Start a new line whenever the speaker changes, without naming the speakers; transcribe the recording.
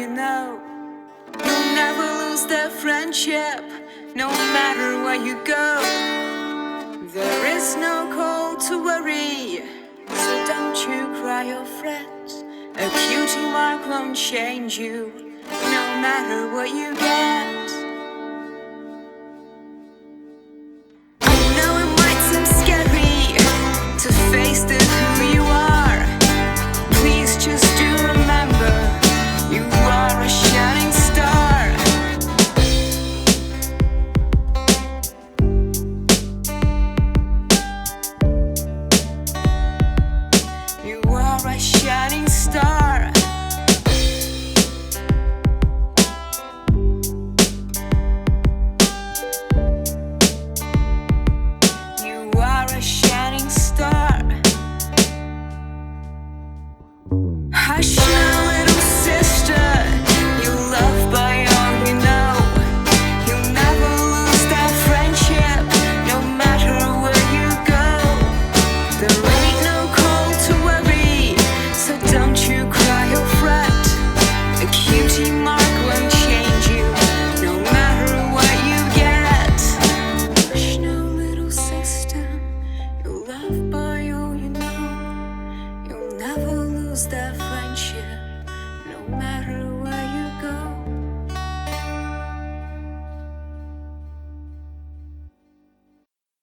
you know. You'll never lose that friendship, no matter where you go. There is no call to worry, so don't you cry or fret. A cutie mark won't change you, no matter what you get. I know it might seem scary to face the who you are. Please just do remember, you are a shining star. You are a shining star. You are a shining star. Hush now, little sister, you're loved by all you know. You'll never lose that friendship, no matter where you go. There ain't no call to worry, so don't you cry or fret. A cutie mark won't change you, no matter what you get. Hush now, little sister, you're loved by all you know. You'll never lose that friendship, no matter